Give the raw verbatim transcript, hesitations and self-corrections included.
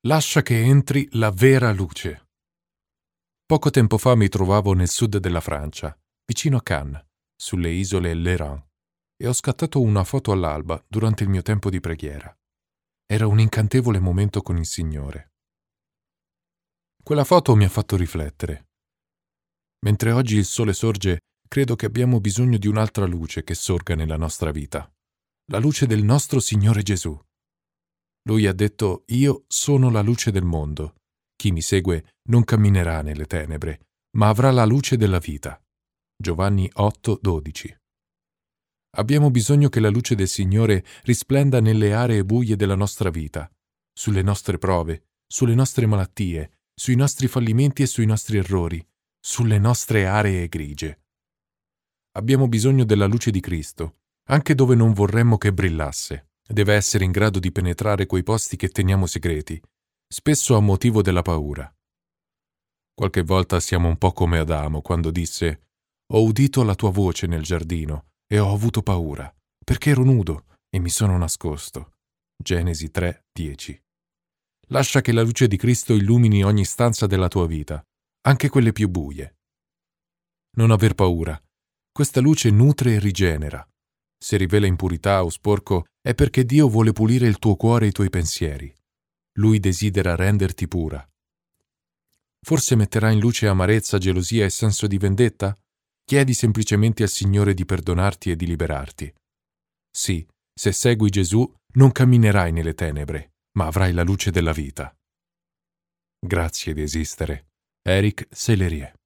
Lascia che entri la vera luce. Poco tempo fa mi trovavo nel sud della Francia, vicino a Cannes, sulle isole Léron, e ho scattato una foto all'alba durante il mio tempo di preghiera. Era un incantevole momento con il Signore. Quella foto mi ha fatto riflettere. Mentre oggi il sole sorge, credo che abbiamo bisogno di un'altra luce che sorga nella nostra vita, la luce del nostro Signore Gesù. Lui ha detto: «Io sono la luce del mondo. Chi mi segue non camminerà nelle tenebre, ma avrà la luce della vita». Giovanni otto dodici. Abbiamo bisogno che la luce del Signore risplenda nelle aree buie della nostra vita, sulle nostre prove, sulle nostre malattie, sui nostri fallimenti e sui nostri errori, sulle nostre aree grigie. Abbiamo bisogno della luce di Cristo, anche dove non vorremmo che brillasse. Deve essere in grado di penetrare quei posti che teniamo segreti, spesso a motivo della paura. Qualche volta siamo un po' come Adamo quando disse: «Ho udito la tua voce nel giardino e ho avuto paura, perché ero nudo e mi sono nascosto». Genesi tre dieci. Lascia che la luce di Cristo illumini ogni stanza della tua vita, anche quelle più buie. Non aver paura. Questa luce nutre e rigenera. Se rivela impurità o sporco, è perché Dio vuole pulire il tuo cuore e i tuoi pensieri. Lui desidera renderti pura. Forse metterà in luce amarezza, gelosia e senso di vendetta? Chiedi semplicemente al Signore di perdonarti e di liberarti. Sì, se segui Gesù, non camminerai nelle tenebre, ma avrai la luce della vita. Grazie di esistere. Eric Sellerier.